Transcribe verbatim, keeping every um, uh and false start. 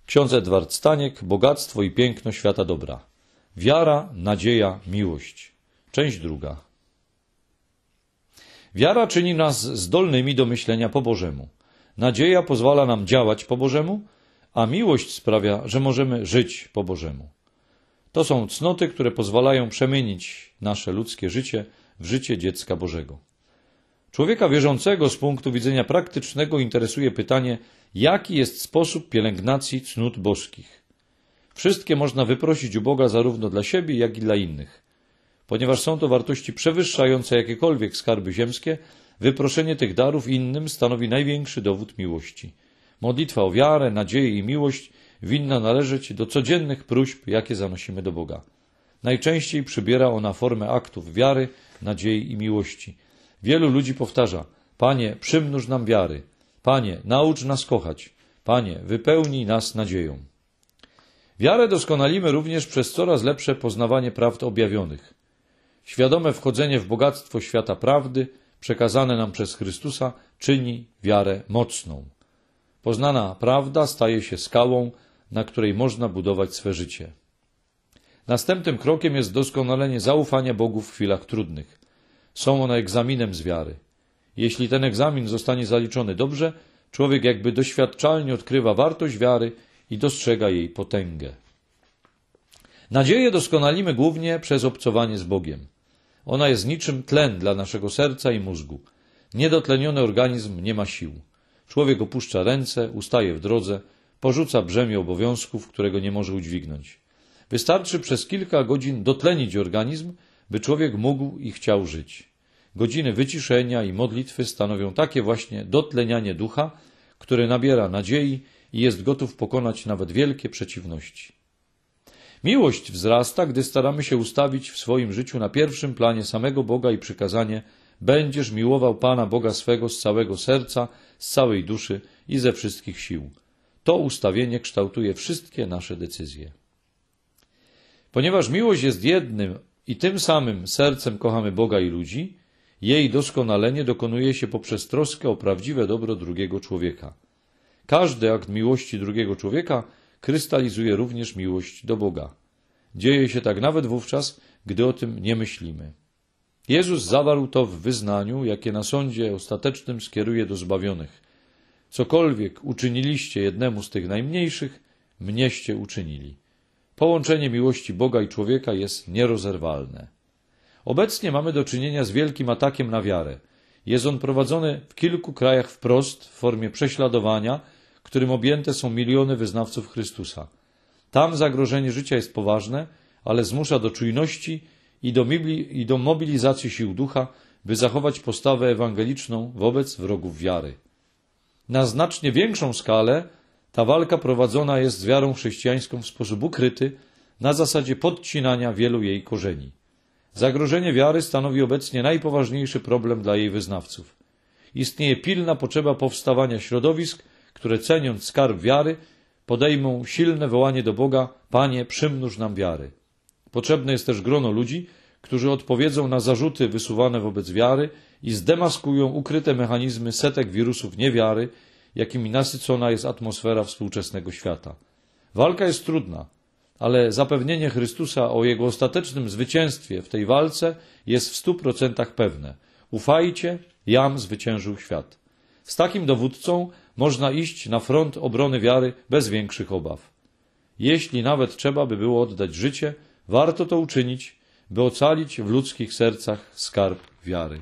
Ksiądz Edward Staniek, Bogactwo i piękno świata dobra. Wiara, nadzieja, miłość. Część druga. Wiara czyni nas zdolnymi do myślenia po Bożemu. Nadzieja pozwala nam działać po Bożemu, a miłość sprawia, że możemy żyć po Bożemu. To są cnoty, które pozwalają przemienić nasze ludzkie życie w życie dziecka Bożego. Człowieka wierzącego z punktu widzenia praktycznego interesuje pytanie, jaki jest sposób pielęgnacji cnót boskich. Wszystkie można wyprosić u Boga zarówno dla siebie, jak i dla innych. Ponieważ są to wartości przewyższające jakiekolwiek skarby ziemskie, wyproszenie tych darów innym stanowi największy dowód miłości. Modlitwa o wiarę, nadzieję i miłość winna należeć do codziennych próśb, jakie zanosimy do Boga. Najczęściej przybiera ona formę aktów wiary, nadziei i miłości. Wielu ludzi powtarza: Panie, przymnóż nam wiary. Panie, naucz nas kochać. Panie, wypełnij nas nadzieją. Wiarę doskonalimy również przez coraz lepsze poznawanie prawd objawionych. Świadome wchodzenie w bogactwo świata prawdy, przekazane nam przez Chrystusa, czyni wiarę mocną. Poznana prawda staje się skałą, na której można budować swe życie. Następnym krokiem jest doskonalenie zaufania Bogu w chwilach trudnych. Są one egzaminem z wiary. Jeśli ten egzamin zostanie zaliczony dobrze, człowiek jakby doświadczalnie odkrywa wartość wiary i dostrzega jej potęgę. Nadzieję doskonalimy głównie przez obcowanie z Bogiem. Ona jest niczym tlen dla naszego serca i mózgu. Niedotleniony organizm nie ma sił. Człowiek opuszcza ręce, ustaje w drodze, porzuca brzemię obowiązków, którego nie może udźwignąć. Wystarczy przez kilka godzin dotlenić organizm, by człowiek mógł i chciał żyć. Godziny wyciszenia i modlitwy stanowią takie właśnie dotlenianie ducha, które nabiera nadziei i jest gotów pokonać nawet wielkie przeciwności. Miłość wzrasta, gdy staramy się ustawić w swoim życiu na pierwszym planie samego Boga i przykazanie: będziesz miłował Pana Boga swego z całego serca, z całej duszy i ze wszystkich sił. To ustawienie kształtuje wszystkie nasze decyzje. Ponieważ miłość jest jednym i tym samym sercem kochamy Boga i ludzi, jej doskonalenie dokonuje się poprzez troskę o prawdziwe dobro drugiego człowieka. Każdy akt miłości drugiego człowieka krystalizuje również miłość do Boga. Dzieje się tak nawet wówczas, gdy o tym nie myślimy. Jezus zawarł to w wyznaniu, jakie na sądzie ostatecznym skieruje do zbawionych. Cokolwiek uczyniliście jednemu z tych najmniejszych, mnieście uczynili. Połączenie miłości Boga i człowieka jest nierozerwalne. Obecnie mamy do czynienia z wielkim atakiem na wiarę. Jest on prowadzony w kilku krajach wprost, w formie prześladowania, którym objęte są miliony wyznawców Chrystusa. Tam zagrożenie życia jest poważne, ale zmusza do czujności i do, i do mobilizacji sił ducha, by zachować postawę ewangeliczną wobec wrogów wiary. Na znacznie większą skalę ta walka prowadzona jest z wiarą chrześcijańską w sposób ukryty, na zasadzie podcinania wielu jej korzeni. Zagrożenie wiary stanowi obecnie najpoważniejszy problem dla jej wyznawców. Istnieje pilna potrzeba powstawania środowisk, które ceniąc skarb wiary, podejmą silne wołanie do Boga: Panie, przymnóż nam wiary. Potrzebne jest też grono ludzi, którzy odpowiedzą na zarzuty wysuwane wobec wiary i zdemaskują ukryte mechanizmy setek wirusów niewiary, jakimi nasycona jest atmosfera współczesnego świata. Walka jest trudna, ale zapewnienie Chrystusa o Jego ostatecznym zwycięstwie w tej walce jest w stu procentach pewne. Ufajcie, jam zwyciężył świat. Z takim dowódcą można iść na front obrony wiary bez większych obaw. Jeśli nawet trzeba by było oddać życie, warto to uczynić, by ocalić w ludzkich sercach skarb wiary.